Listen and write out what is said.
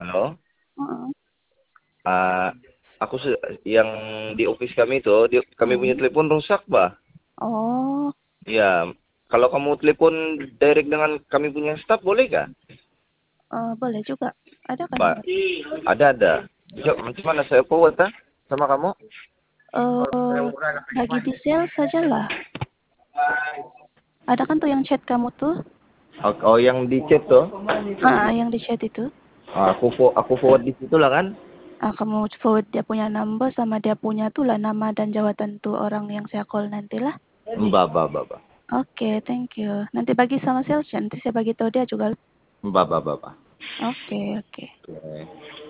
Halo. Heeh. Ah, yang di office kami itu, kami punya Mhm. telepon rusak, Bah. Oh, Ya, kalau kamu telepon direct dengan kami punya staff, boleh gak? boleh juga. Ada kan Pak, nomor? ada. Macam mana saya forward sama kamu? Bagi di sales sajalah. Ada kan tuh yang chat kamu tuh? Oh, yang di chat tuh. Yang di chat itu. Aku forward di situ lah kan? Kamu forward dia punya number sama dia punya tuh lah nama dan jawatan tuh orang yang saya call nantilah. Mbak. Oke, thank you. Nanti bagi sama sales, nanti saya bagi tahu dia juga. Mbak. Oke, oke. Oke.